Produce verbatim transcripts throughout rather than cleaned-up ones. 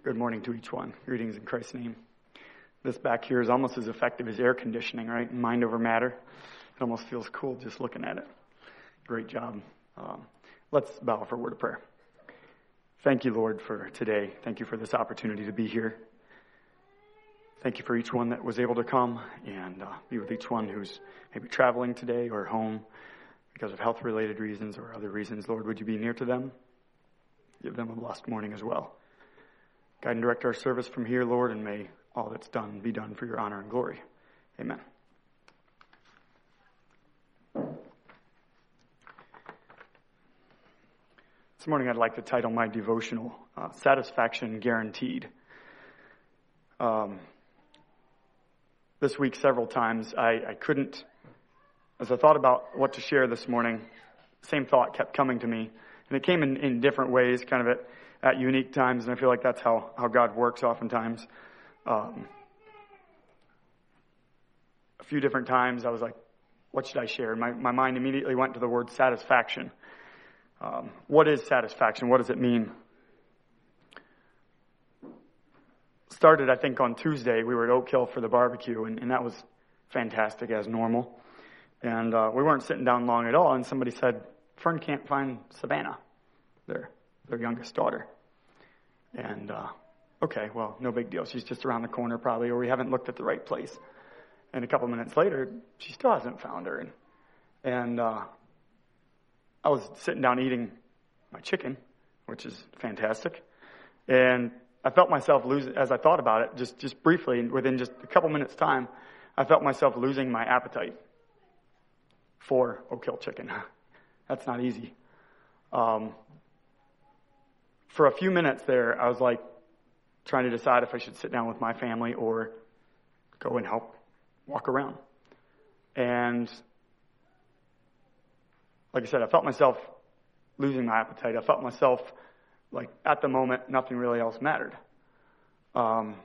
Good morning to each one. Greetings in Christ's name. This back here is almost as effective as air conditioning, right? Mind over matter. It almost feels cool just looking at it. Great job. Um, let's bow for a word of prayer. Thank you, Lord, for today. Thank you for this opportunity to be here. Thank you for each one that was able to come, and uh, be with each one who's maybe traveling today or home because of health-related reasons or other reasons. Lord, would you be near to them? Give them a blessed morning as well. Guide and direct our service from here, Lord, and may all that's done be done for your honor and glory. Amen. This morning I'd like to title my devotional, uh, Satisfaction Guaranteed. Um, this week several times I, I couldn't, as I thought about what to share this morning, same thought kept coming to me. And it came in, in different ways, kind of at, at unique times, and I feel like that's how, how God works oftentimes. Um, a few different times I was like, what should I share? My, my mind immediately went to the word satisfaction. Um, what is satisfaction? What does it mean? Started, I think, on Tuesday. We were at Oak Hill for the barbecue, and, and that was fantastic as normal. And uh, we weren't sitting down long at all, and somebody said, Fern can't find Savannah, their, their youngest daughter. And, uh, okay, well, no big deal. She's just around the corner probably, or we haven't looked at the right place. And a couple minutes later, she still hasn't found her. And, and uh, I was sitting down eating my chicken, which is fantastic. And I felt myself losing, as I thought about it, just, just briefly, within just a couple minutes' time, I felt myself losing my appetite for Oak Hill chicken. That's not easy. Um, for a few minutes there, I was like trying to decide if I should sit down with my family or go and help walk around. And like I said, I felt myself losing my appetite. I felt myself like at the moment, nothing really else mattered. Um,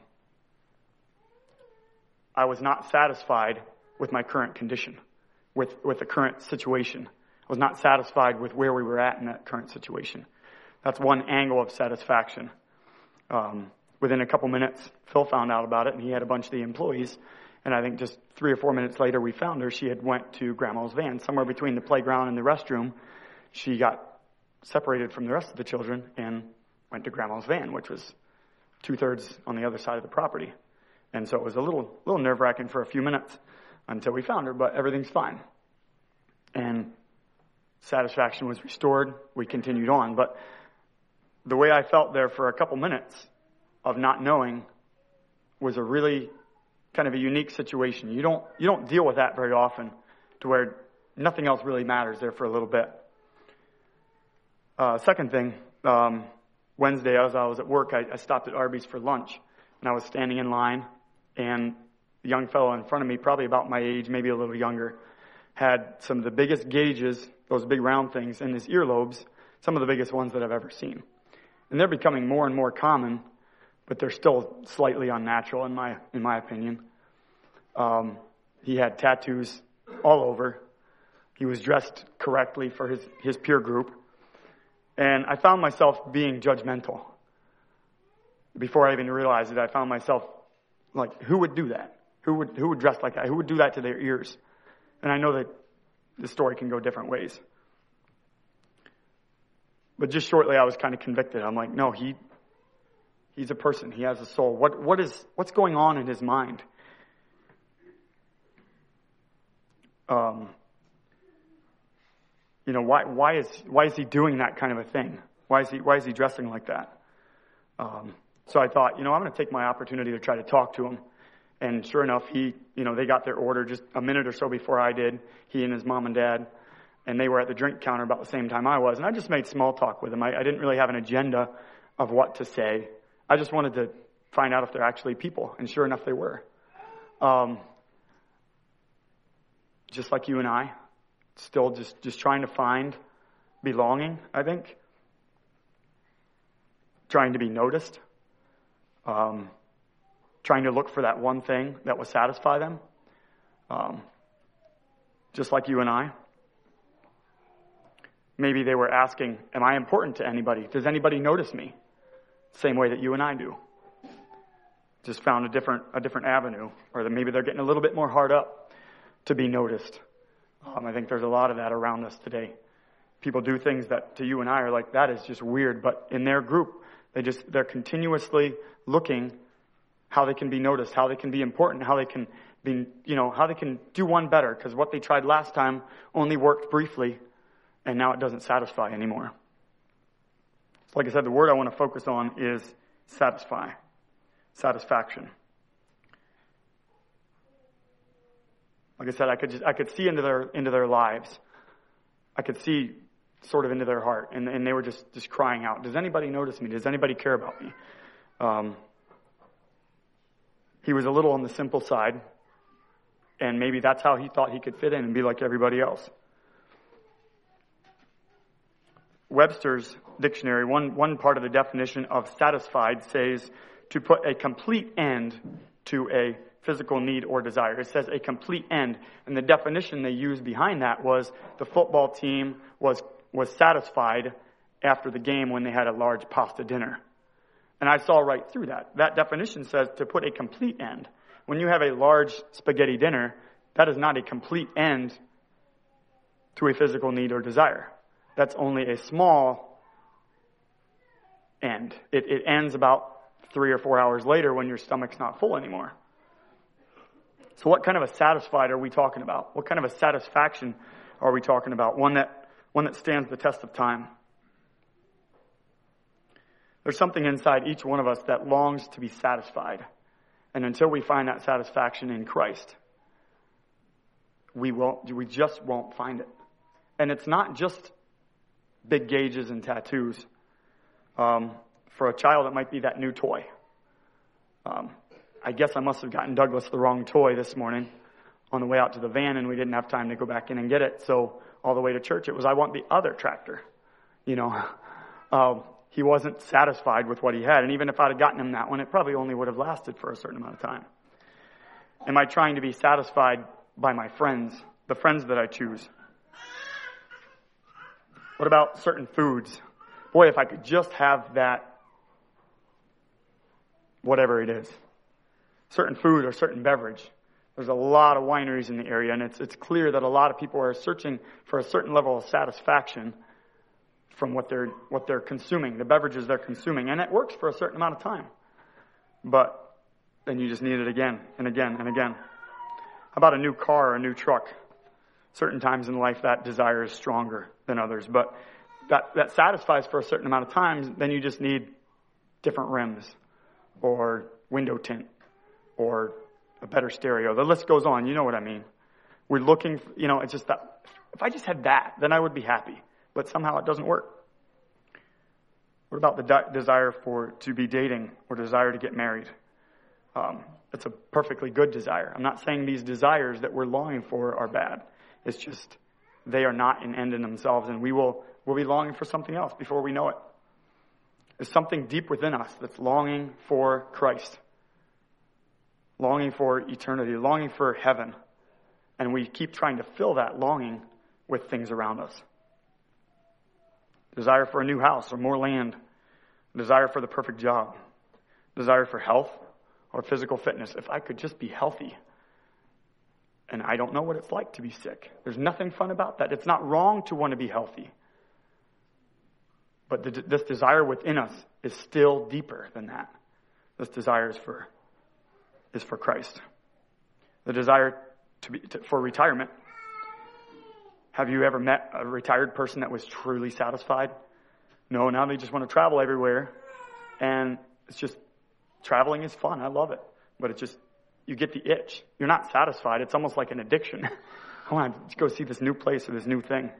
I was not satisfied with my current condition, with, with the current situation. I was not satisfied with where we were at in that current situation. That's one angle of satisfaction. Um, within a couple minutes, Phil found out about it, and he had a bunch of the employees. And I think just three or four minutes later, we found her. She had went to Grandma's van. Somewhere between the playground and the restroom, she got separated from the rest of the children and went to Grandma's van, which was two-thirds on the other side of the property. And so it was a little, little nerve-wracking for a few minutes until we found her, but everything's fine. And satisfaction was restored. We continued on. But the way I felt there for a couple minutes of not knowing was a really kind of a unique situation. You don't you don't deal with that very often, to where nothing else really matters there for a little bit. Uh, second thing, um, Wednesday as I was at work, I, I stopped at Arby's for lunch, and I was standing in line, and the young fellow in front of me, probably about my age, maybe a little younger, had some of the biggest gauges, those big round things, in his earlobes, some of the biggest ones that I've ever seen. And they're becoming more and more common, but they're still slightly unnatural in my in my opinion. Um, he had tattoos all over. He was dressed correctly for his, his peer group. And I found myself being judgmental. Before I even realized it, I found myself like, who would do that? Who would who would dress like that? Who would do that to their ears? And I know that the story can go different ways. But just shortly, I was kind of convicted. I'm like, no, he, he's a person. He has a soul. What, what is, what's going on in his mind? Um, you know, why, why is, why is he doing that kind of a thing? Why is he, why is he dressing like that? Um, so I thought, you know, I'm going to take my opportunity to try to talk to him. And sure enough, he, you know, they got their order just a minute or so before I did. He and his mom and dad. And they were at the drink counter about the same time I was. And I just made small talk with them. I, I didn't really have an agenda of what to say. I just wanted to find out if they're actually people. And sure enough, they were. Um, just like you and I. Still just, just trying to find belonging, I think. Trying to be noticed. Um, trying to look for that one thing that will satisfy them. Um, just like you and I. Maybe they were asking, am I important to anybody? Does anybody notice me? Same way that you and I do. just found a different a different avenue, or that maybe they're getting a little bit more hard up to be noticed. Um, I think there's a lot of that around us today. People do things that to you and I are like, that is just weird, but in their group, they just they're continuously looking how they can be noticed, how they can be important, how they can be, you know, how they can do one better, because what they tried last time only worked briefly, and now it doesn't satisfy anymore. So like I said, the word I want to focus on is satisfy, satisfaction. Like I said, I could just I could see into their into their lives. I could see sort of into their heart, and, and they were just, just crying out, does anybody notice me? Does anybody care about me? Um, he was a little on the simple side, and maybe that's how he thought he could fit in and be like everybody else. Webster's dictionary, one, one part of the definition of satisfied says to put a complete end to a physical need or desire. It says a complete end. And the definition they used behind that was the football team was was satisfied after the game when they had a large pasta dinner. And I saw right through that. That definition says to put a complete end. When you have a large spaghetti dinner, that is not a complete end to a physical need or desire. That's only a small end. It, it ends about three or four hours later when your stomach's not full anymore. So what kind of a satisfied are we talking about? What kind of a satisfaction are we talking about? One that one that stands the test of time. There's something inside each one of us that longs to be satisfied. And until we find that satisfaction in Christ, we won't, we just won't find it. And it's not just big gauges and tattoos. Um, for a child, it might be that new toy. Um, I guess I must have gotten Douglas the wrong toy this morning on the way out to the van, and we didn't have time to go back in and get it. So all the way to church, it was, I want the other tractor. You know, um, he wasn't satisfied with what he had. And even if I'd have gotten him that one, it probably only would have lasted for a certain amount of time. Am I trying to be satisfied by my friends, the friends that I choose? What about certain foods? Boy, if I could just have that, whatever it is. Certain food or certain beverage. There's a lot of wineries in the area, and it's it's clear that a lot of people are searching for a certain level of satisfaction from what they're what they're consuming, the beverages they're consuming, and it works for a certain amount of time. But then you just need it again and again and again. How about a new car or a new truck? Certain times in life that desire is stronger than others, but that, that satisfies for a certain amount of time. Then you just need different rims or window tint or a better stereo. The list goes on. You know what I mean. We're looking, you know, it's just that if I just had that, then I would be happy. But somehow it doesn't work. What about the de- desire for to be dating or desire to get married? Um, it's a perfectly good desire. I'm not saying these desires that we're longing for are bad. It's just they are not an end in themselves, and we will we'll be longing for something else before we know it. There's something deep within us that's longing for Christ. Longing for eternity, longing for heaven. And we keep trying to fill that longing with things around us. Desire for a new house or more land. Desire for the perfect job. Desire for health or physical fitness. If I could just be healthy. And I don't know what it's like to be sick. There's nothing fun about that. It's not wrong to want to be healthy. But the, this desire within us is still deeper than that. This desire is for is for Christ. The desire to be to, for retirement. Have you ever met a retired person that was truly satisfied? No, now they just want to travel everywhere. And it's just, traveling is fun. I love it. But it just, you get the itch. You're not satisfied. It's almost like an addiction. I want to go see this new place or this new thing.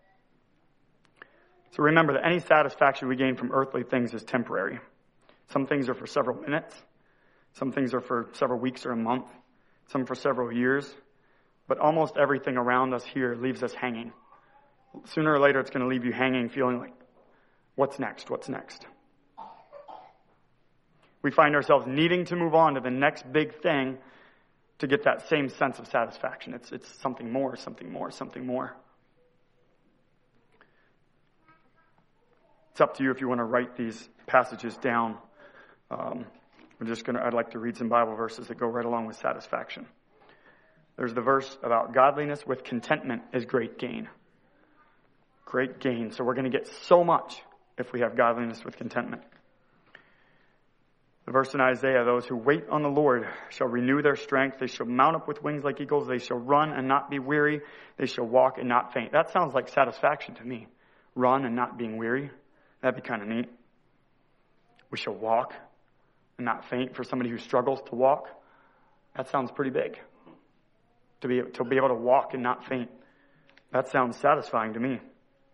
So remember that any satisfaction we gain from earthly things is temporary. Some things are for several minutes. Some things are for several weeks or a month. Some for several years. But almost everything around us here leaves us hanging. Sooner or later, it's going to leave you hanging, feeling like, what's next? What's next? We find ourselves needing to move on to the next big thing to get that same sense of satisfaction. It's, it's something more, something more, something more. It's up to you if you want to write these passages down. Um, We're just going to, I'd like to read some Bible verses that go right along with satisfaction. There's the verse about godliness with contentment is great gain. Great gain. So we're going to get so much if we have godliness with contentment. The verse in Isaiah, those who wait on the Lord shall renew their strength. They shall mount up with wings like eagles. They shall run and not be weary. They shall walk and not faint. That sounds like satisfaction to me. Run and not being weary. That'd be kind of neat. We shall walk and not faint. For somebody who struggles to walk, that sounds pretty big. To be, to be able to walk and not faint. That sounds satisfying to me.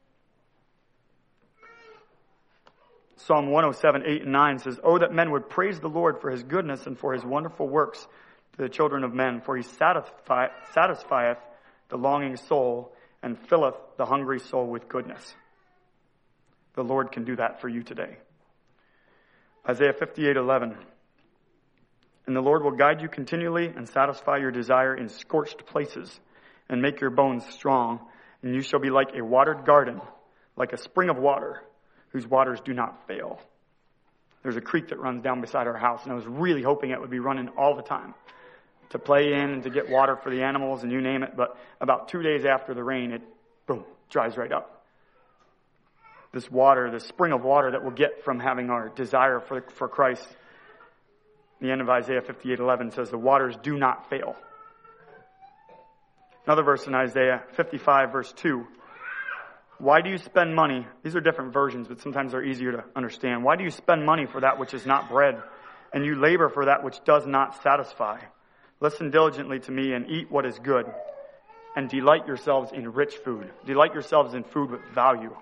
Psalm one oh seven, eight and nine says, "Oh, that men would praise the Lord for his goodness and for his wonderful works to the children of men. For he satisfy, satisfieth the longing soul and filleth the hungry soul with goodness." The Lord can do that for you today. Isaiah fifty-eight, eleven. "And the Lord will guide you continually and satisfy your desire in scorched places and make your bones strong. And you shall be like a watered garden, like a spring of water, whose waters do not fail." There's a creek that runs down beside our house, and I was really hoping it would be running all the time to play in and to get water for the animals and you name it. But about two days after the rain, it, boom, dries right up. This water, this spring of water that we'll get from having our desire for, for Christ. The end of Isaiah fifty-eight, eleven says, "The waters do not fail." Another verse in Isaiah fifty-five, verse two. "Why do you spend money?" These are different versions, but sometimes they're easier to understand. "Why do you spend money for that which is not bread, and you labor for that which does not satisfy? Listen diligently to me and eat what is good, and delight yourselves in rich food." Delight yourselves in food with value.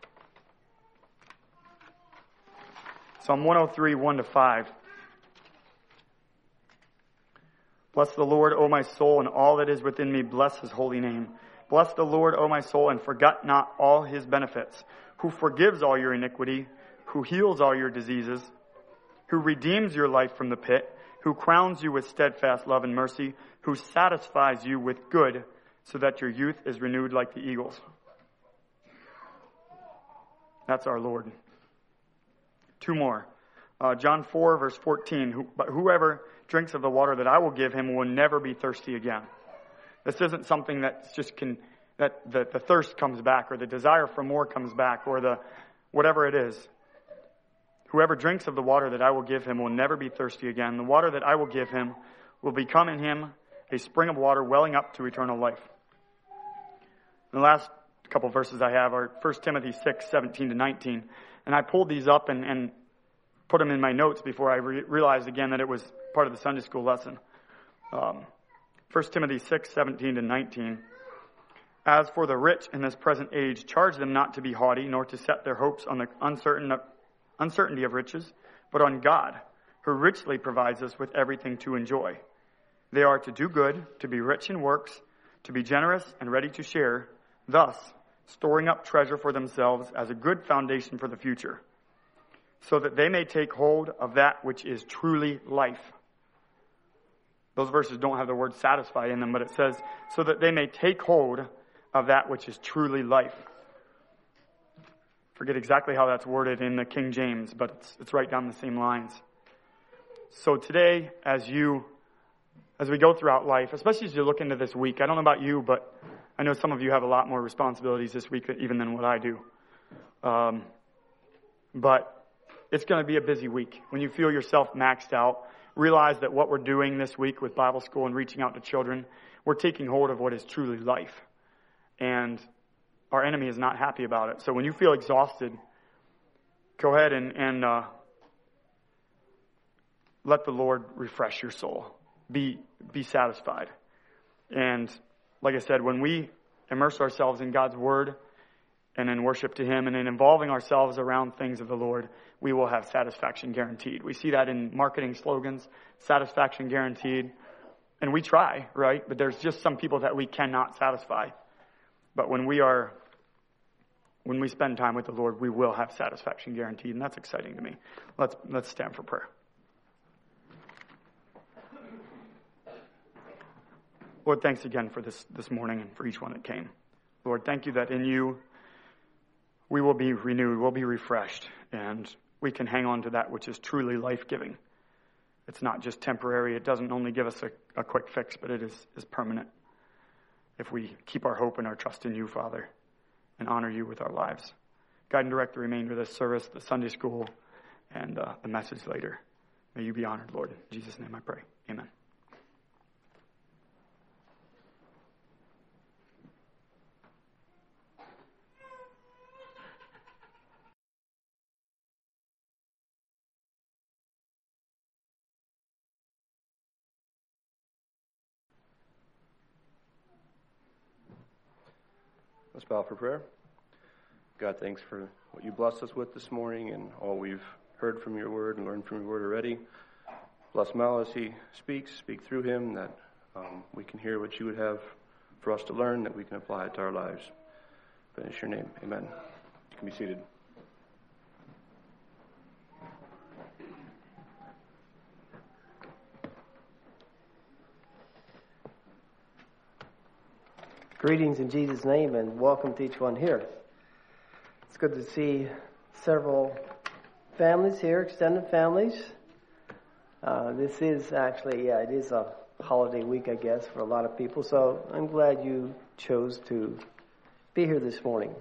Psalm one oh three, one to five. "Bless the Lord, O my soul, and all that is within me. Bless his holy name. Bless the Lord, O my soul, and forget not all his benefits, who forgives all your iniquity, who heals all your diseases, who redeems your life from the pit, who crowns you with steadfast love and mercy, who satisfies you with good, so that your youth is renewed like the eagles." That's our Lord. Two more. Uh, John four, verse fourteen. Who, "But whoever drinks of the water that I will give him will never be thirsty again." This isn't something that's just can, that the, the thirst comes back, or the desire for more comes back, or the whatever it is. "Whoever drinks of the water that I will give him will never be thirsty again. The water that I will give him will become in him a spring of water welling up to eternal life." And the last couple verses I have are First Timothy six, seventeen to nineteen. And I pulled these up and, and put them in my notes before I re- realized again that it was part of the Sunday school lesson. Um, First Timothy six, seventeen to nineteen. "As for the rich in this present age, charge them not to be haughty, nor to set their hopes on the uncertain, uncertainty of riches, but on God, who richly provides us with everything to enjoy. They are to do good, to be rich in works, to be generous and ready to share, thus storing up treasure for themselves as a good foundation for the future, so that they may take hold of that which is truly life." Those verses don't have the word satisfy in them, but it says, so that they may take hold of that which is truly life. Forget exactly how that's worded in the King James, but it's, it's right down the same lines. So today, as you, as we go throughout life, especially as you look into this week, I don't know about you, but I know some of you have a lot more responsibilities this week even than what I do. Um, but it's going to be a busy week. When you feel yourself maxed out, realize that what we're doing this week with Bible school and reaching out to children, we're taking hold of what is truly life. And our enemy is not happy about it. So when you feel exhausted, go ahead and, and uh, let the Lord refresh your soul. Be, be satisfied. And like I said, when we immerse ourselves in God's Word and in worship to Him and in involving ourselves around things of the Lord, we will have satisfaction guaranteed. We see that in marketing slogans, satisfaction guaranteed. And we try, right? But there's just some people that we cannot satisfy. But when we are, when we spend time with the Lord, we will have satisfaction guaranteed. And that's exciting to me. Let's, let's stand for prayer. Lord, thanks again for this, this morning and for each one that came. Lord, thank you that in you we will be renewed, we'll be refreshed, and we can hang on to that which is truly life-giving. It's not just temporary. It doesn't only give us a, a quick fix, but it is, is permanent. If we keep our hope and our trust in you, Father, and honor you with our lives. Guide and direct the remainder of this service, the Sunday school, and uh, the message later. May you be honored, Lord. In Jesus' name I pray. Amen. Let's bow for prayer. God, thanks for what you blessed us with this morning and all we've heard from your word and learned from your word already. Bless Mal as he speaks. Speak through him, that um, we can hear what you would have for us to learn, that we can apply it to our lives. Finish your name. Amen. You can be seated. Greetings in Jesus' name and welcome to each one here. It's good to see several families here, extended families. Uh, this is actually, yeah, it is a holiday week, I guess, for a lot of people. So I'm glad you chose to be here this morning.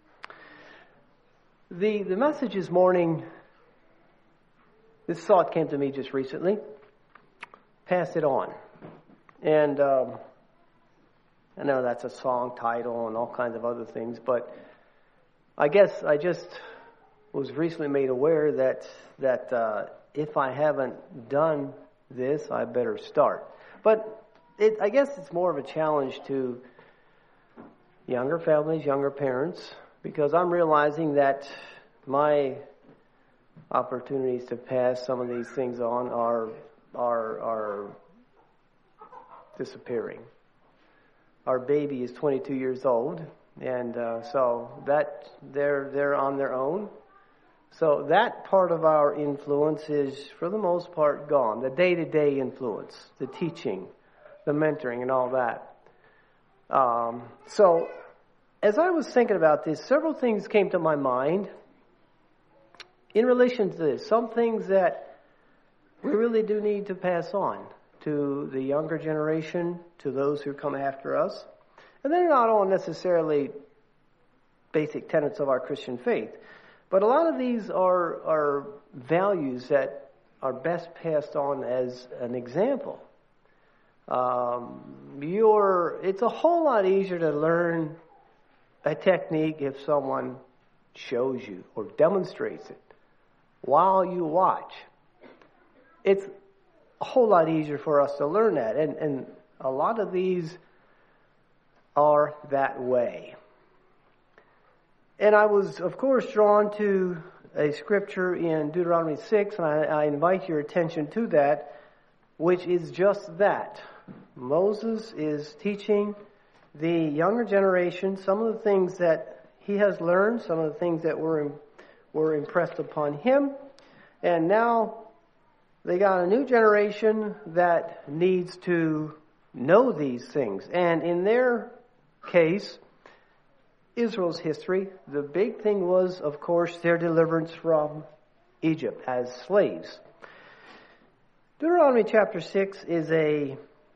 The, the message this morning, this thought came to me just recently. Pass it on. And um, I know that's a song title and all kinds of other things, but I guess I just was recently made aware that that uh, if I haven't done this, I better start. But it, I guess it's more of a challenge to younger families, younger parents, because I'm realizing that my opportunities to pass some of these things on are are are disappearing. Our baby is twenty-two years old, and uh, so that they're they're on their own. So that part of our influence is, for the most part, gone. The day-to-day influence, the teaching, the mentoring, and all that. Um, so, as I was thinking about this, several things came to my mind in relation to this. Some things that we really do need to pass on to the younger generation, to those who come after us. And they're not all necessarily basic tenets of our Christian faith. But a lot of these are, are values that are best passed on as an example. Um, you're, it's a whole lot easier to learn a technique if someone shows you or demonstrates it while you watch. It's a whole lot easier for us to learn that. And, and a lot of these are that way. And I was, of course, drawn to a scripture in Deuteronomy six, and I, I invite your attention to that, which is just that. Moses is teaching the younger generation some of the things that he has learned, some of the things that were, were impressed upon him, and now they got a new generation that needs to know these things. And in their case, Israel's history, the big thing was, of course, their deliverance from Egypt as slaves. Deuteronomy chapter six is a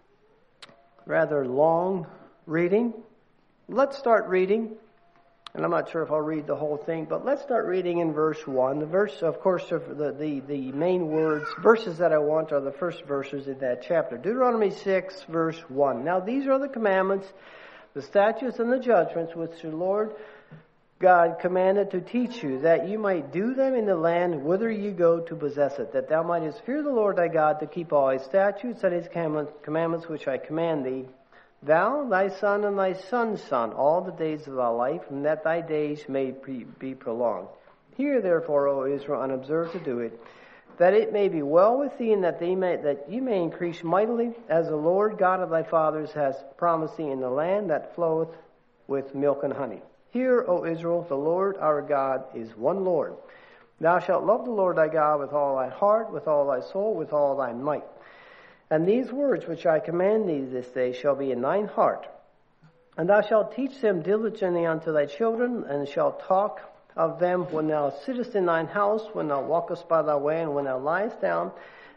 rather long reading. Let's start reading. And I'm not sure if I'll read the whole thing, but let's start reading in verse one. The verse, of course, of the, the, the main words, verses that I want are the first verses in that chapter. Deuteronomy six, verse one. Now these are the commandments, the statutes and the judgments which the Lord God commanded to teach you, that you might do them in the land whither you go to possess it, that thou mightest fear the Lord thy God to keep all his statutes and his commandments which I command thee, thou, thy son, and thy son's son, all the days of thy life, and that thy days may be prolonged. Hear therefore, O Israel, and observe to do it, that it may be well with thee, and that they may that you may increase mightily, as the Lord God of thy fathers has promised thee in the land that floweth with milk and honey. Hear, O Israel, the Lord our God is one Lord. Thou shalt love the Lord thy God with all thy heart, with all thy soul, with all thy might. And these words which I command thee this day shall be in thine heart. And thou shalt teach them diligently unto thy children, and shalt talk of them when thou sittest in thine house, when thou walkest by thy way, and when thou liest down,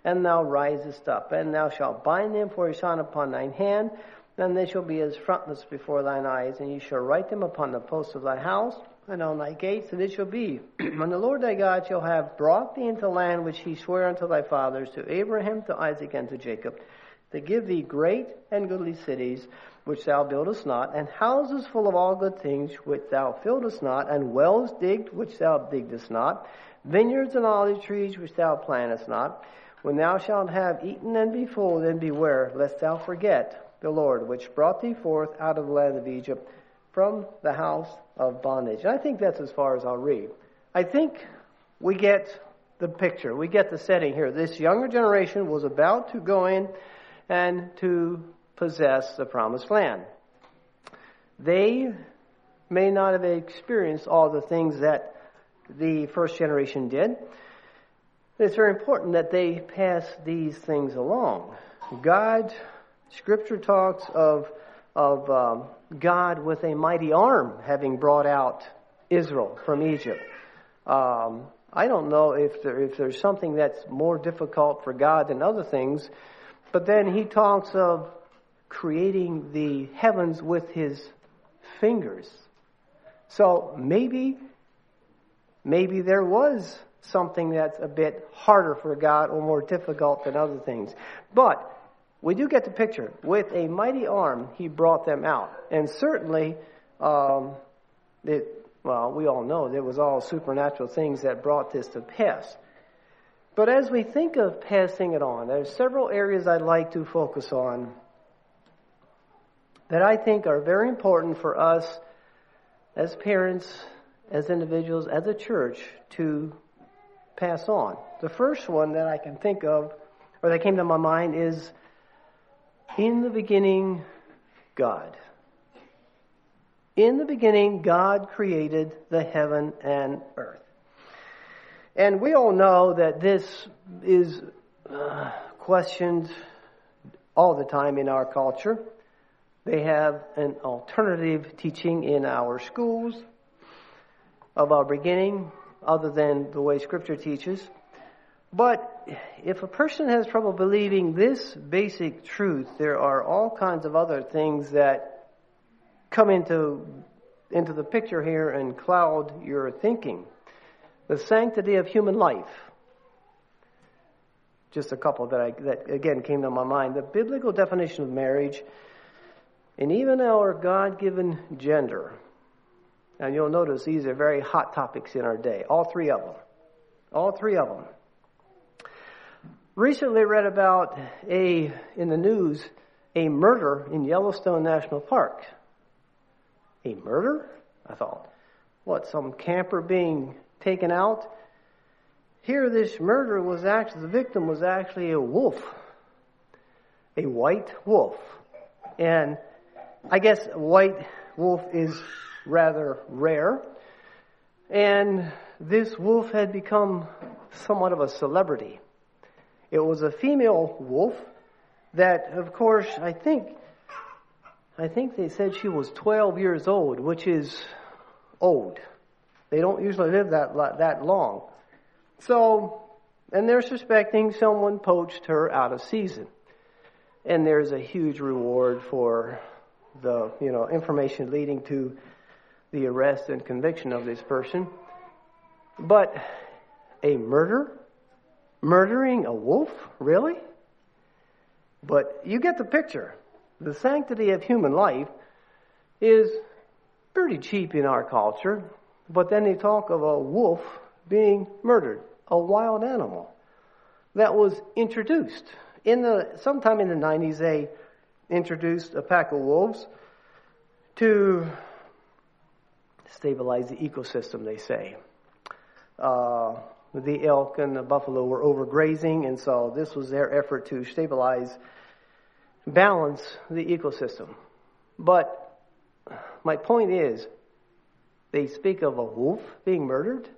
and thou risest up, and thou shalt bind them for a sign upon thine hand, and they shall be as frontlets before thine eyes, and ye shall write them upon the posts of thy house, and on thy gates, and it shall be, when the Lord thy God shall have brought thee into the land which he sware unto thy fathers, to Abraham, to Isaac, and to Jacob, to give thee great and goodly cities, which thou buildest not, and houses full of all good things, which thou fillest not, and wells digged, which thou diggedest not, vineyards and olive trees, which thou plantest not. When thou shalt have eaten and be full, then beware, lest thou forget the Lord, which brought thee forth out of the land of Egypt, from the house of bondage. And I think that's as far as I'll read. I think we get the picture. We get the setting here. This younger generation was about to go in and to possess the promised land. They may not have experienced all the things that the first generation did. It's very important that they pass these things along. God, Scripture talks of of um, God with a mighty arm having brought out Israel from Egypt. Um, I don't know if there, if there's something that's more difficult for God than other things, but then he talks of creating the heavens with his fingers. So maybe, maybe there was something that's a bit harder for God or more difficult than other things. But we do get the picture. With a mighty arm, he brought them out. And certainly, um, it, well, we all know there was all supernatural things that brought this to pass. But as we think of passing it on, there's several areas I'd like to focus on that I think are very important for us as parents, as individuals, as a church to pass on. The first one that I can think of, or that came to my mind, is in the beginning, God. In the beginning, God created the heaven and earth. And we all know that this is uh, questioned all the time in our culture. They have an alternative teaching in our schools of our beginning, other than the way Scripture teaches. But if a person has trouble believing this basic truth, there are all kinds of other things that come into, into the picture here and cloud your thinking. The sanctity of human life. Just a couple that, I, that again came to my mind. The biblical definition of marriage, and even our God-given gender. And you'll notice these are very hot topics in our day. All three of them. All three of them. Recently read about a, in the news, a murder in Yellowstone National Park. A murder? I thought, what, some camper being taken out? Here this murder was actually, the victim was actually a wolf. A white wolf. And I guess a white wolf is rather rare. And this wolf had become somewhat of a celebrity. It was a female wolf that, of course, I think, I think they said she was twelve years old, which is old. They don't usually live that that long. So, and they're suspecting someone poached her out of season. And there's a huge reward for the, you know, information leading to the arrest and conviction of this person. But a murder? Murdering a wolf? Really? But you get the picture. The sanctity of human life is pretty cheap in our culture. But then they talk of a wolf being murdered, a wild animal that was introduced. In the sometime in the nineties, they introduced a pack of wolves to stabilize the ecosystem, they say. Uh, the elk and the buffalo were overgrazing, and so this was their effort to stabilize, balance the ecosystem. But my point is, they speak of a wolf being murdered.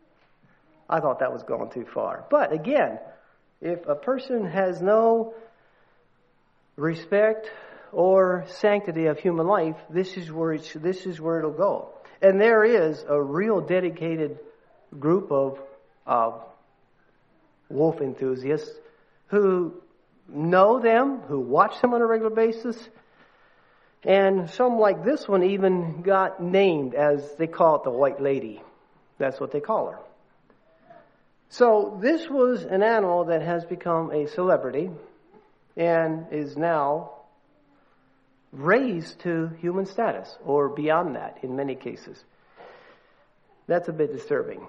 I thought that was going too far. But again, if a person has no respect or sanctity of human life, this is where it, this is where it'll go. And there is a real dedicated group of, of wolf enthusiasts who know them, who watch them on a regular basis. And some like this one even got named, as they call it, the White Lady. That's what they call her. So this was an animal that has become a celebrity and is now raised to human status, or beyond that in many cases. That's a bit disturbing.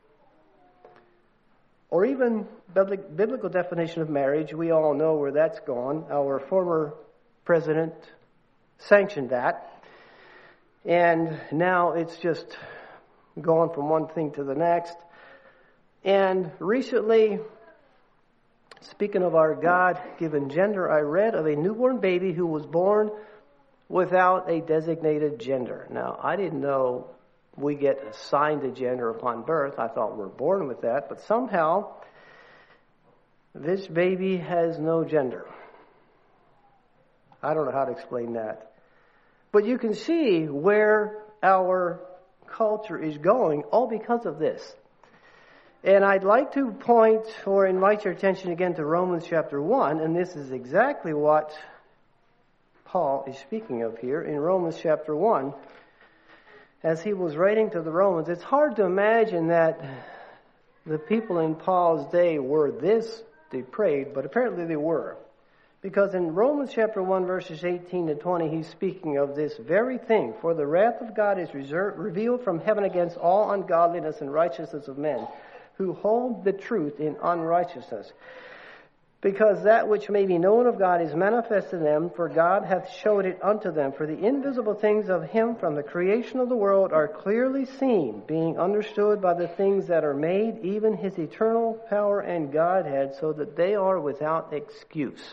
Or even biblical definition of marriage, we all know where that's gone. Our former president sanctioned that. And now it's just gone from one thing to the next. And recently, speaking of our God-given gender, I read of a newborn baby who was born without a designated gender. Now, I didn't know we get assigned a gender upon birth. I thought we're born with that. But somehow, this baby has no gender. I don't know how to explain that. But you can see where our culture is going, all because of this. And I'd like to point or invite your attention again to Romans chapter one, and this is exactly what Paul is speaking of here in Romans chapter one. As he was writing to the Romans, it's hard to imagine that the people in Paul's day were this depraved, but apparently they were. Because in Romans chapter one, verses eighteen to twenty, he's speaking of this very thing. For the wrath of God is reserved, revealed from heaven against all ungodliness and righteousness of men, who hold the truth in unrighteousness. Because that which may be known of God is manifest in them, for God hath showed it unto them. For the invisible things of him from the creation of the world are clearly seen, being understood by the things that are made, even his eternal power and Godhead, so that they are without excuse.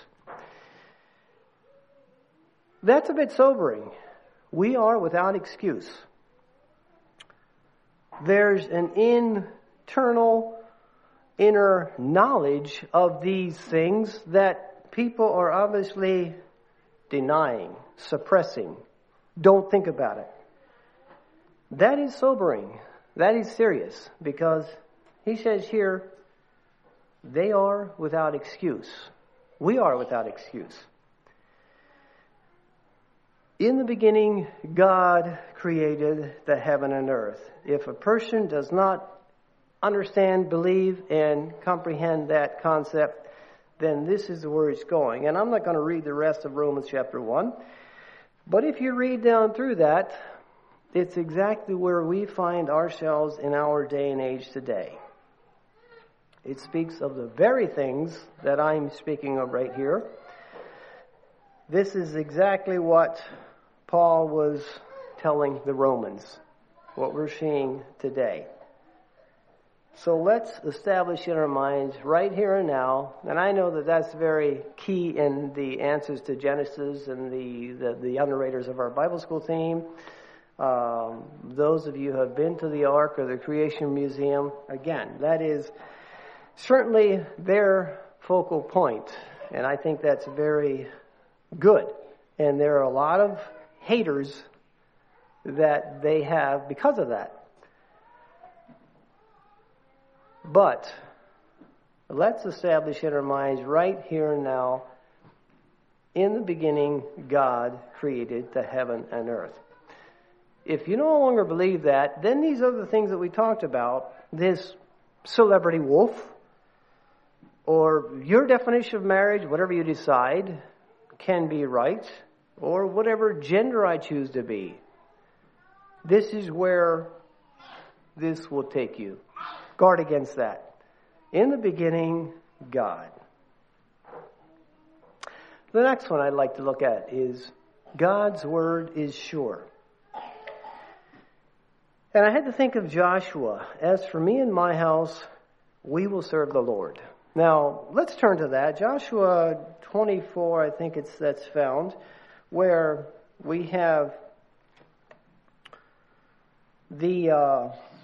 That's a bit sobering. We are without excuse. There's an internal inner knowledge of these things that people are obviously denying, suppressing, don't think about it. That is sobering. That is serious, because he says here, they are without excuse. We are without excuse. In the beginning, God created the heaven and earth. If a person does not understand, believe, and comprehend that concept, then this is where it's going. And I'm not going to read the rest of Romans chapter one. But if you read down through that, it's exactly where we find ourselves in our day and age today. It speaks of the very things that I'm speaking of right here. This is exactly what Paul was telling the Romans, what we're seeing today. So let's establish in our minds right here and now, and I know that that's very key in the answers to Genesis and the, the, the underraters of our Bible school theme. Um, those of you who have been to the Ark or the Creation Museum, again, that is certainly their focal point, and I think that's very good. And there are a lot of haters that they have because of that. But let's establish in our minds right here and now, in the beginning, God created the heaven and earth. If you no longer believe that, then these other things that we talked about, this celebrity wolf, or your definition of marriage, whatever you decide, can be right, or whatever gender I choose to be. This is where this will take you. Guard against that. In the beginning, God. The next one I'd like to look at is God's word is sure. And I had to think of Joshua. As for me and my house, we will serve the Lord. Now, let's turn to that. Joshua twenty-four, I think it's that's found, where we have the... Uh,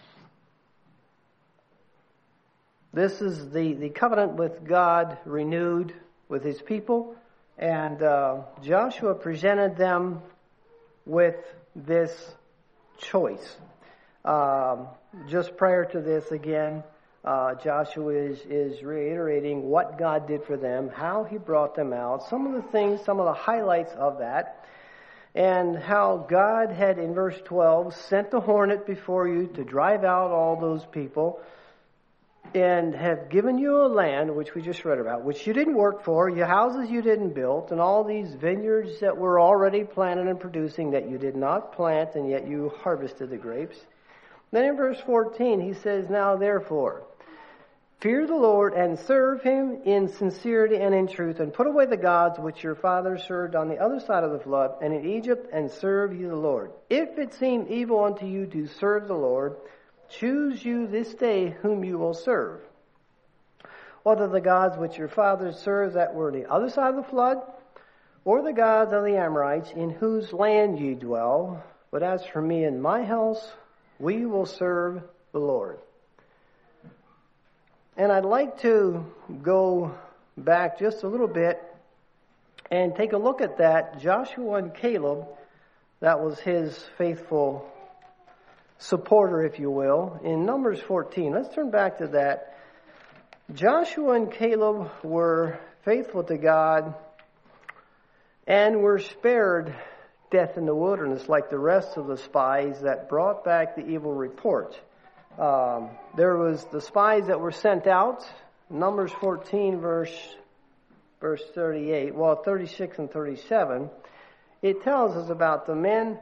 This is the, the covenant with God renewed with his people. And uh, Joshua presented them with this choice. Um, just prior to this, again, Uh, Joshua is, is reiterating what God did for them, how he brought them out, some of the things, some of the highlights of that, and how God had, in verse twelve, sent the hornet before you to drive out all those people, and have given you a land, which we just read about, which you didn't work for, your houses you didn't build, and all these vineyards that were already planted and producing that you did not plant, and yet you harvested the grapes. Then in verse fourteen, he says, now therefore, fear the Lord and serve him in sincerity and in truth, and put away the gods which your fathers served on the other side of the flood and in Egypt, and serve you the Lord. If it seem evil unto you to serve the Lord, choose you this day whom you will serve. Whether the gods which your fathers served that were on the other side of the flood, or the gods of the Amorites in whose land ye dwell. But as for me and my house, we will serve the Lord. And I'd like to go back just a little bit and take a look at that. Joshua and Caleb, that was his faithful supporter, if you will, in Numbers fourteen. Let's turn back to that. Joshua and Caleb were faithful to God and were spared death in the wilderness like the rest of the spies that brought back the evil report. Um, there was the spies that were sent out, Numbers fourteen, verse verse thirty-eight, well, thirty-six and thirty-seven. It tells us about the men,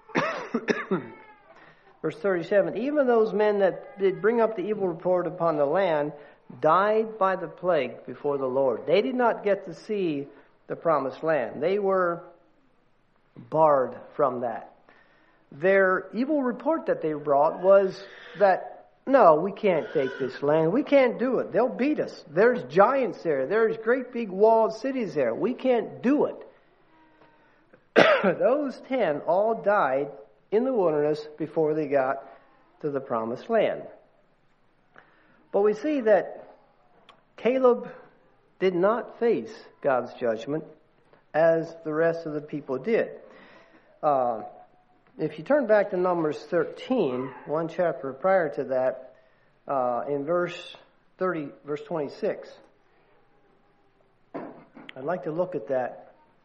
verse thirty-seven, even those men that did bring up the evil report upon the land died by the plague before the Lord. They did not get to see the promised land. They were barred from that. Their evil report that they brought was that, no, we can't take this land. We can't do it. They'll beat us. There's giants there. There's great big walled cities there. We can't do it. Those ten all died in the wilderness before they got to the promised land. But we see that Caleb did not face God's judgment as the rest of the people did. Uh, If you turn back to Numbers thirteen, one chapter prior to that, uh, in verse thirty, verse twenty-six, I'd like to look at that.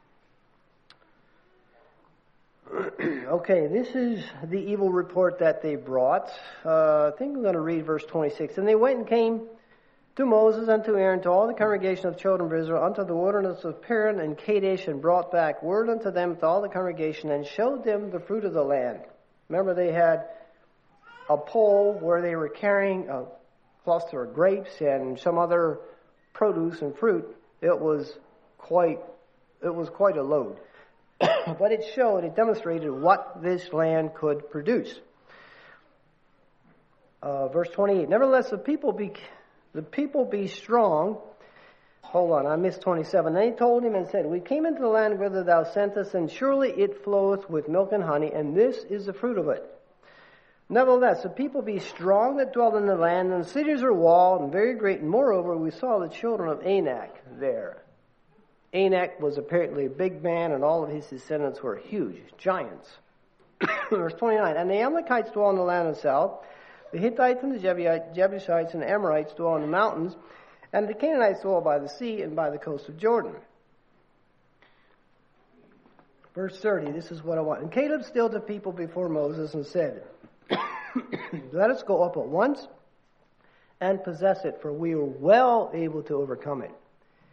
Okay, this is the evil report that they brought. Uh, I think I'm going to read verse twenty-six. And they went and came to Moses and to Aaron, to all the congregation of children of Israel, unto the wilderness of Paran and Kadesh, and brought back word unto them to all the congregation, and showed them the fruit of the land. Remember, they had a pole where they were carrying a cluster of grapes and some other produce and fruit. It was quite, it was quite a load. But it showed, it demonstrated what this land could produce. Uh, verse twenty-eight, nevertheless, the people be The people be strong. Hold on, I missed twenty-seven. Then he told him and said, we came into the land whither thou sentest, and surely it floweth with milk and honey, and this is the fruit of it. Nevertheless, the people be strong that dwell in the land, and the cities are walled and very great. And moreover, we saw the children of Anak there. Anak was apparently a big man, and all of his descendants were huge, giants. Verse twenty-nine, and the Amalekites dwell in the land of the south. The Hittites and the Jebusites and the Amorites dwell in the mountains, and the Canaanites dwell by the sea and by the coast of Jordan. Verse thirty, this is what I want. And Caleb stilled the people before Moses and said, let us go up at once and possess it, for we are well able to overcome it.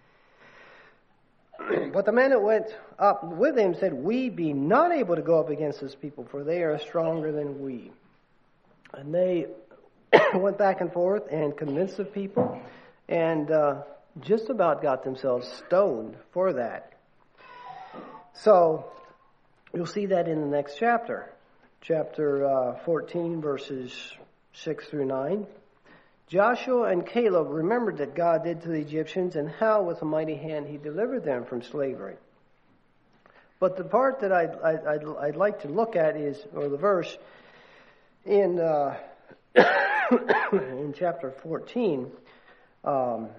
But the men that went up with him said, we be not able to go up against this people, for they are stronger than we. And they went back and forth and convinced the people, and uh, just about got themselves stoned for that. So you'll see that in the next chapter, chapter uh, fourteen, verses six through nine. Joshua and Caleb remembered that God did to the Egyptians, and how with a mighty hand he delivered them from slavery. But the part that I'd, I'd, I'd like to look at is, or the verse, In uh, in chapter fourteen, um,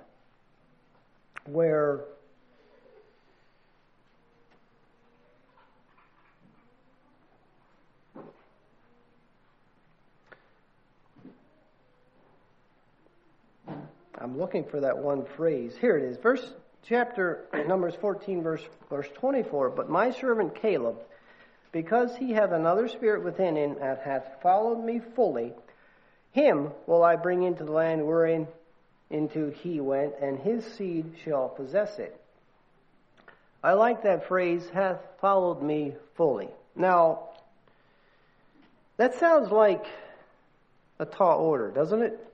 where I'm looking for that one phrase. Here it is. Verse chapter Numbers fourteen, verse verse twenty-four. But my servant Caleb, because he hath another spirit within him, and hath followed me fully, him will I bring into the land wherein into he went, and his seed shall possess it. I like that phrase, hath followed me fully. Now, that sounds like a tall order, doesn't it?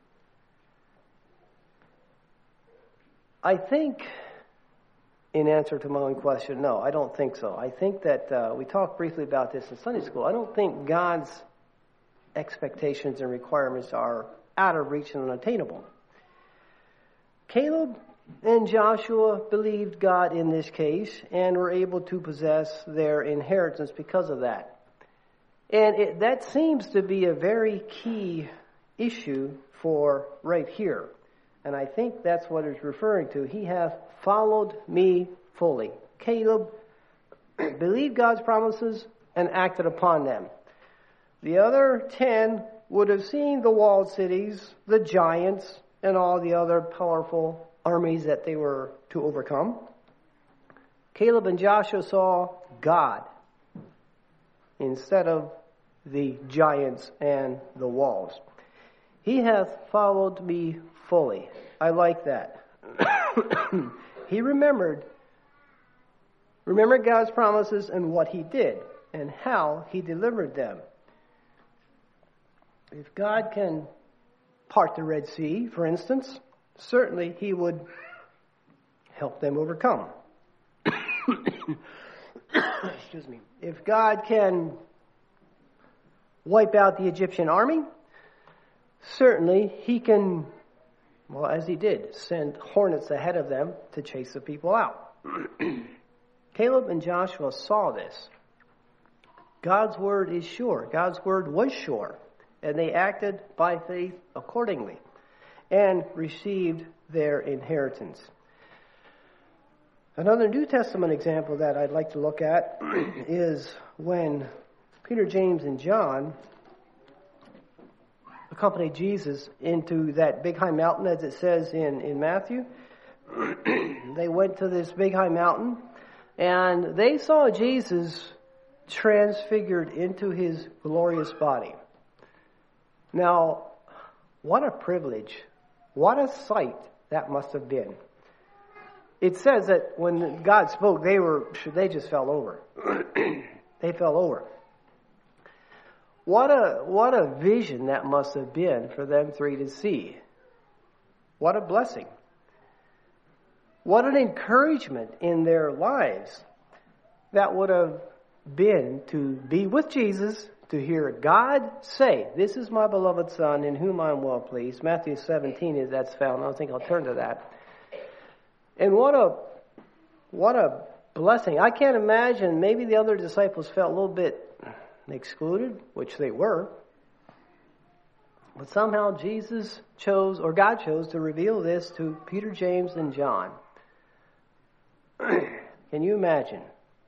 I think, in answer to my own question, no, I don't think so. I think that, uh, we talked briefly about this in Sunday school, I don't think God's expectations and requirements are out of reach and unattainable. Caleb and Joshua believed God in this case and were able to possess their inheritance because of that. And it, that seems to be a very key issue for right here. And I think that's what it's referring to. He hath followed me fully. Caleb believed God's promises and acted upon them. The other ten would have seen the walled cities, the giants, and all the other powerful armies that they were to overcome. Caleb and Joshua saw God instead of the giants and the walls. He hath followed me fully. I like that. He remembered, remembered God's promises and what he did and how he delivered them. If God can part the Red Sea, for instance, certainly he would help them overcome. Excuse me. If God can wipe out the Egyptian army, certainly he can, well, as he did, send hornets ahead of them to chase the people out. Caleb and Joshua saw this. God's word is sure. God's word was sure. And they acted by faith accordingly and received their inheritance. Another New Testament example that I'd like to look at is when Peter, James, and John accompanied Jesus into that big high mountain, as it says in, in Matthew. They went to this big high mountain, and they saw Jesus transfigured into his glorious body. Now, what a privilege, what a sight that must have been. It says that when God spoke, they were they just fell over. They fell over. What a what a vision that must have been for them three to see. What a blessing. What an encouragement in their lives that would have been to be with Jesus, to hear God say, "This is my beloved Son in whom I am well pleased." Matthew seventeen is that's found. I don't think I'll turn to that. And what a what a blessing. I can't imagine, maybe the other disciples felt a little bit excluded, which they were. But somehow Jesus chose, or God chose, to reveal this to Peter, James, and John. Can you imagine?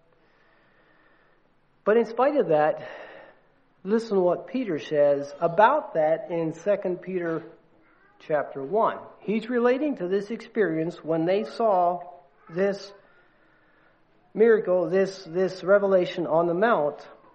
But in spite of that, listen to what Peter says about that in Second Peter chapter one. He's relating to this experience when they saw this miracle, this, this revelation on the mount,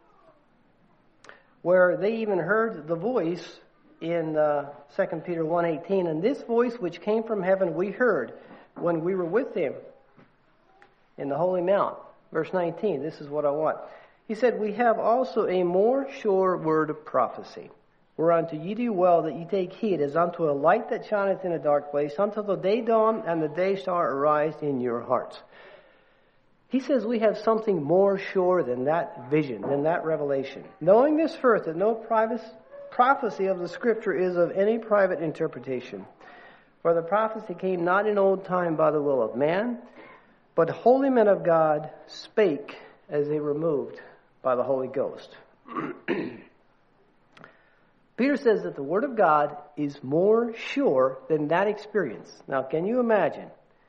where they even heard the voice in uh, Second Peter one eighteen. And this voice which came from heaven we heard when we were with him in the holy mount. Verse nineteen, this is what I want. He said, "We have also a more sure word of prophecy, whereunto ye do well that ye take heed, as unto a light that shineth in a dark place, until the day dawn and the day star arise in your hearts." He says we have something more sure than that vision, than that revelation. "Knowing this first, that no private prophecy of the Scripture is of any private interpretation. For the prophecy came not in old time by the will of man, but holy men of God spake as they were moved by the Holy Ghost." Peter says that the Word of God is more sure than that experience. Now, can you imagine?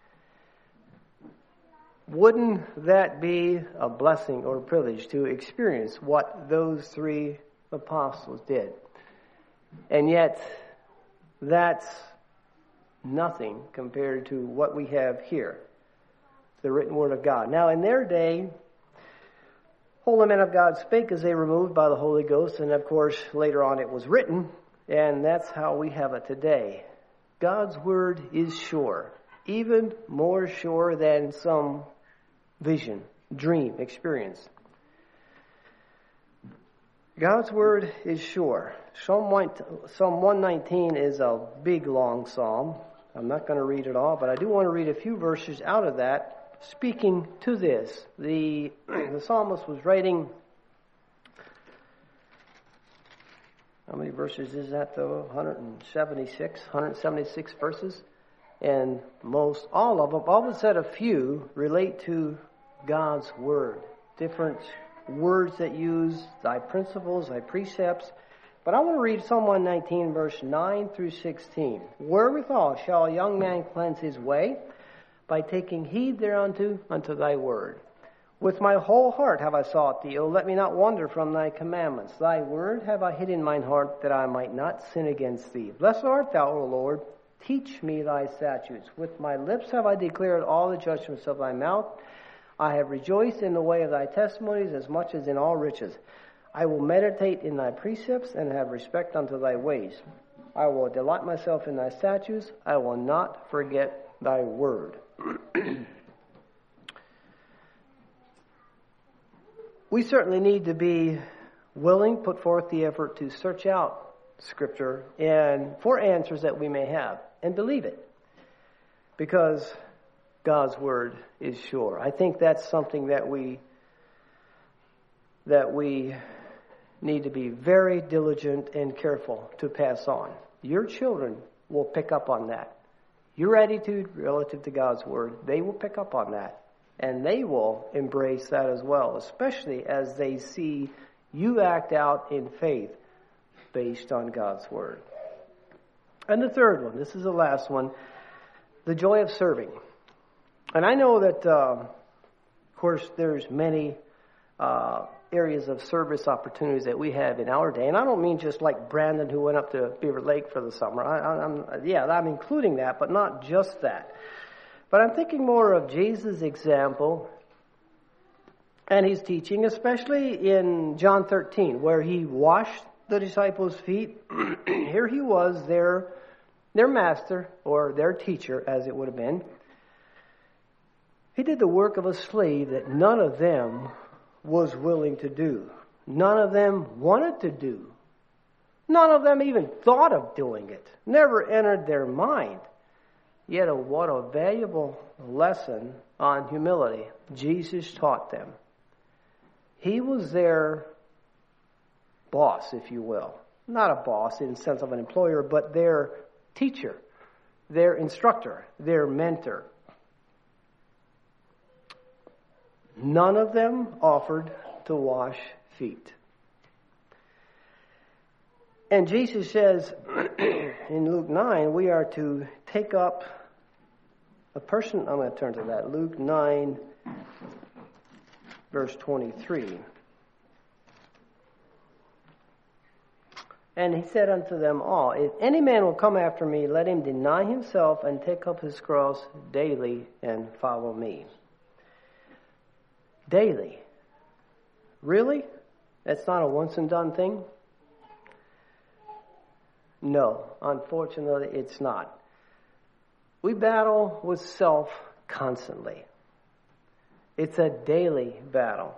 Wouldn't that be a blessing or a privilege to experience what those three apostles did? And yet, that's nothing compared to what we have here, the written word of God. Now, in their day, holy men of God spake as they were moved by the Holy Ghost, and of course, later on it was written, and that's how we have it today. God's word is sure, even more sure than some vision, dream, experience. God's word is sure. Psalm one nineteen is a big, long psalm. I'm not going to read it all, but I do want to read a few verses out of that, speaking to this. The, the psalmist was writing, how many verses is that though? one seventy-six, one seventy-six verses. And most, all of them, all but said a few, relate to God's word. Different words that use thy principles, thy precepts. But I want to read Psalm one nineteen, verse nine through sixteen. Wherewithal shall a young man cleanse his way? By taking heed thereunto, unto thy word. With my whole heart have I sought thee, O let me not wander from thy commandments. Thy word have I hid in mine heart, that I might not sin against thee. Blessed art thou, O Lord. Teach me thy statutes. With my lips have I declared all the judgments of thy mouth. I have rejoiced in the way of thy testimonies as much as in all riches. I will meditate in thy precepts and have respect unto thy ways. I will delight myself in thy statutes. I will not forget thy word. We certainly need to be willing, put forth the effort to search out Scripture and for answers that we may have, and believe it, because God's word is sure. I think that's something that we that we need to be very diligent and careful to pass on. Your children will pick up on that. Your attitude relative to God's word, they will pick up on that. And they will embrace that as well, especially as they see you act out in faith based on God's word. And the third one, this is the last one, the joy of serving. And I know that, uh, of course, there's many uh, areas of service opportunities that we have in our day. And I don't mean just like Brandon who went up to Beaver Lake for the summer. I, I, I'm, yeah, I'm including that, but not just that. But I'm thinking more of Jesus' example and his teaching, especially in John thirteen, where he washed the disciples' feet. Here he was, their, their master, or their teacher, as it would have been. He did the work of a slave that none of them was willing to do. None of them wanted to do. None of them even thought of doing it. Never entered their mind. Yet a, what a valuable lesson on humility Jesus taught them. He was their boss, if you will. Not a boss in the sense of an employer, but their teacher, their instructor, their mentor. None of them offered to wash feet. And Jesus says in Luke nine, we are to take up a person. I'm going to turn to that. Luke nine, verse twenty-three. And he said unto them all, if any man will come after me, let him deny himself and take up his cross daily and follow me. Daily. Really? That's not a once and done thing? No, unfortunately it's not. We battle with self constantly. It's a daily battle.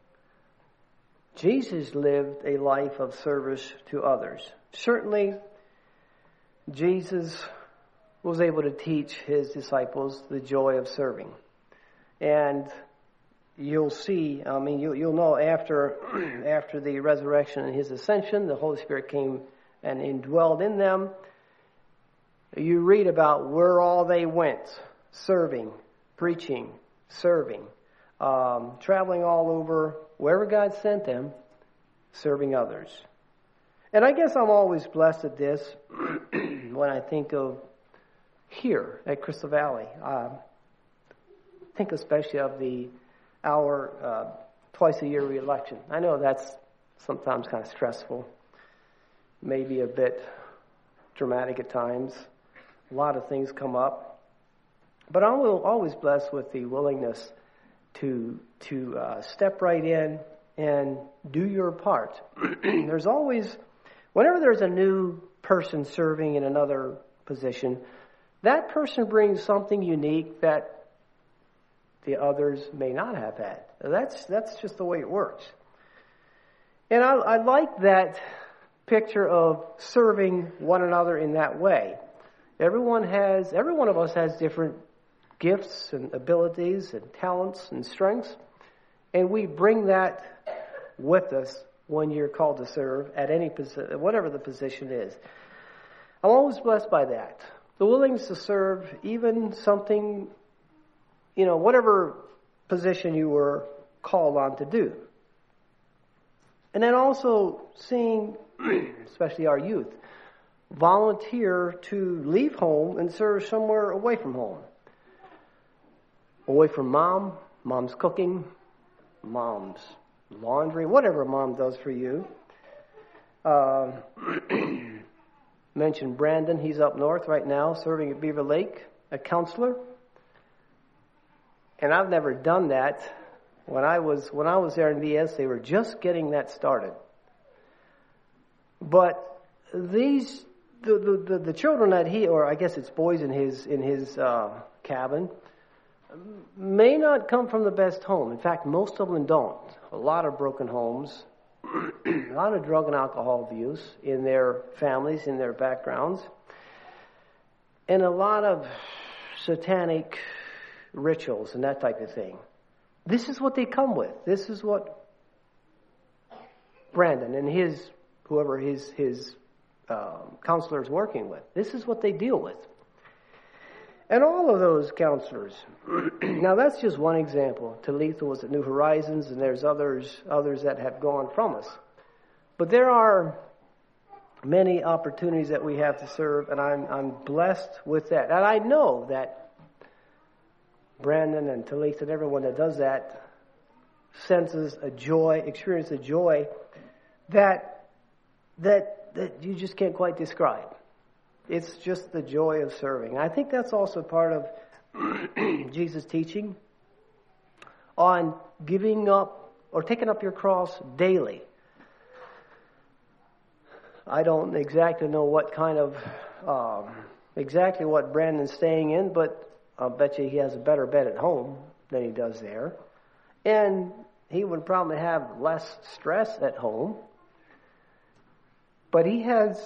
Jesus lived a life of service to others. Certainly, Jesus was able to teach his disciples the joy of serving. And you'll see, I mean, you, you'll know after, after the resurrection and his ascension, the Holy Spirit came and indwelled in them. You read about where all they went, serving, preaching, serving, um, traveling all over, wherever God sent them, serving others. And I guess I'm always blessed at this when I think of here at Crystal Valley. I think especially of the our uh, twice a year re-election. I know that's sometimes kind of stressful, maybe a bit dramatic at times. A lot of things come up. But I'm always blessed with the willingness to to uh, step right in and do your part. There's always, whenever there's a new person serving in another position, that person brings something unique that the others may not have had. That's that's just the way it works. And I, I like that picture of serving one another in that way. Everyone has, every one of us has different gifts and abilities and talents and strengths, and we bring that with us when you're called to serve at any position, whatever the position is. I'm always blessed by that. The willingness to serve, even something, you know, whatever position you were called on to do. And then also seeing, especially our youth, volunteer to leave home and serve somewhere away from home. Away from mom, mom's cooking, mom's laundry, whatever mom does for you. Uh, mentioned Brandon, he's up north right now serving at Beaver Lake, a counselor. And I've never done that. When I was when I was there in V S, they were just getting that started. But these the the, the, the children that he, or I guess it's boys in his in his uh, cabin, may not come from the best home. In fact, most of them don't. A lot of broken homes, a lot of drug and alcohol abuse in their families, in their backgrounds, and a lot of satanic rituals and that type of thing. This is what they come with. This is what Brandon and his, whoever his his um, counselor is working with, this is what they deal with. And all of those counselors, now that's just one example. Talitha was at New Horizons, and there's others others that have gone from us. But there are many opportunities that we have to serve, and I'm I'm blessed with that. And I know that Brandon and Talitha and everyone that does that senses a joy, experience a joy that that that you just can't quite describe. It's just the joy of serving. I think that's also part of Jesus' teaching on giving up or taking up your cross daily. I don't exactly know what kind of, um, exactly what Brandon's staying in, but I'll bet you he has a better bed at home than he does there. And he would probably have less stress at home. But he has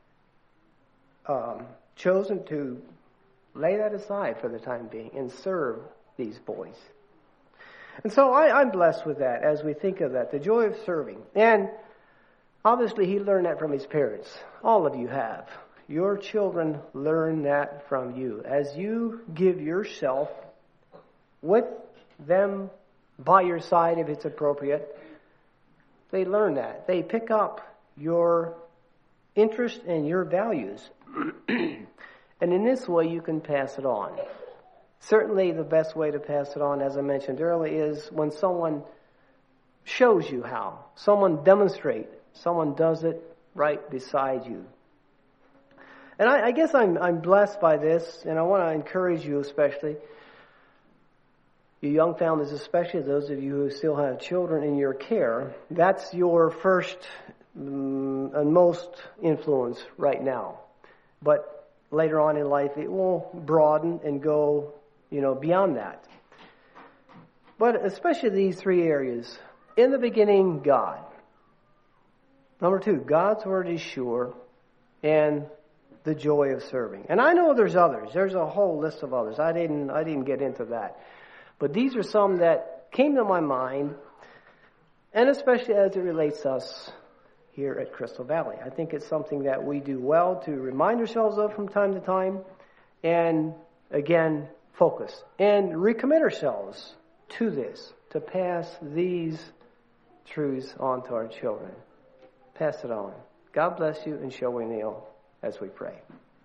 um, chosen to lay that aside for the time being and serve these boys. And so I, I'm blessed with that as we think of that, the joy of serving. And obviously he learned that from his parents. All of you have. Your children learn that from you. As you give yourself with them by your side, if it's appropriate, they learn that. They pick up your interest and your values. And in this way, you can pass it on. Certainly, the best way to pass it on, as I mentioned earlier, is when someone shows you how. Someone demonstrates. Someone does it right beside you. And I, I guess I'm I'm blessed by this, and I want to encourage you especially, you young families especially, those of you who still have children in your care, that's your first um, and most influence right now. But later on in life, it will broaden and go, you know, beyond that. But especially these three areas. In the beginning, God. Number two, God's word is sure, and the joy of serving. And I know there's others. There's a whole list of others. I didn't I didn't get into that. But these are some that came to my mind, and especially as it relates to us here at Crystal Valley. I think it's something that we do well to remind ourselves of from time to time, and again, focus. And recommit ourselves to this, to pass these truths on to our children. Pass it on. God bless you, and shall we kneel as we pray.